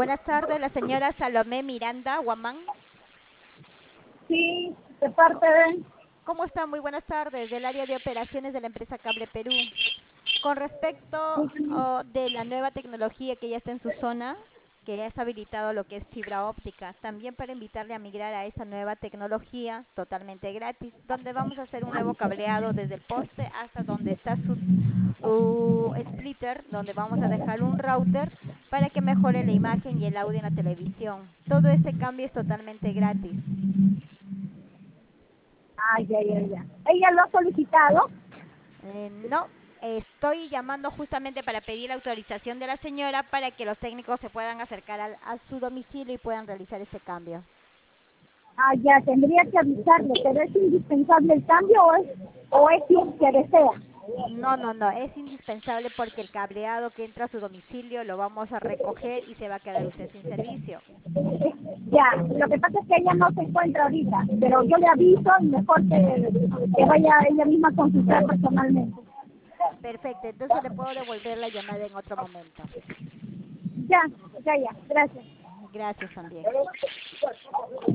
Buenas tardes, la señora Salomé Miranda Guamán. Sí, de parte de... ¿Cómo está? Muy buenas tardes, del área de operaciones de la empresa Cable Perú. Con respecto de la nueva tecnología que ya está en su zona, que ya está habilitado lo que es fibra óptica, también para invitarle a migrar a esa nueva tecnología totalmente gratis, donde vamos a hacer un nuevo cableado desde el poste hasta donde está su splitter, donde vamos a dejar un router para que mejore la imagen y el audio en la televisión. Todo ese cambio es totalmente gratis. Ay, ay, ay, ay. Ella lo ha solicitado. No, estoy llamando justamente para pedir la autorización de la señora para que los técnicos se puedan acercar a su domicilio y puedan realizar ese cambio. Ah, ya, tendría que avisarle, pero ¿es indispensable el cambio o es si que desea? No, no, no, es indispensable porque el cableado que entra a su domicilio lo vamos a recoger y se va a quedar usted sin servicio. Ya, lo que pasa es que ella no se encuentra ahorita, pero yo le aviso y mejor que vaya ella misma a consultar personalmente. Perfecto, entonces le puedo devolver la llamada en otro momento. Ya, ya, ya, gracias. Gracias también.